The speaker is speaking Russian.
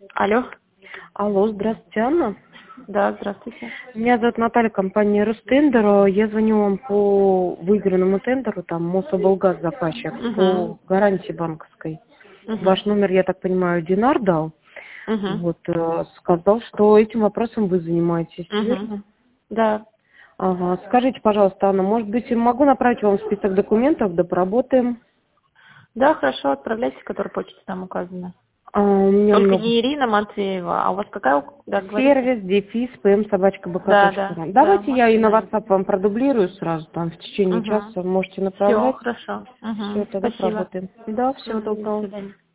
Алло. Алло, здравствуйте, Анна. Да, здравствуйте. Меня зовут Наталья, компания Ростендер. Я звоню вам по выигранному тендеру, там Мособлгаз заказчик, по Угу. гарантии банковской. Угу. Ваш номер, я так понимаю, Динар дал. Угу. Вот, сказал, что этим вопросом вы занимаетесь, Угу. верно? Да. Ага. Скажите, пожалуйста, Анна, может быть, могу направить вам список документов, да поработаем? Да, хорошо, отправляйте, которая почта там указана. У меня Только много. не Ирина Матвеева, а у вас какая, да, говорите? Сервис, дефис, pm, собачка, Да, да, бк.ру. да, Давайте я и можете на на ней. WhatsApp вам продублирую сразу, там в течение Угу. часа можете Все, направлять. хорошо. Все, Угу. тогда Спасибо. поработаем. Да, всего Угу. До доброго. свидания.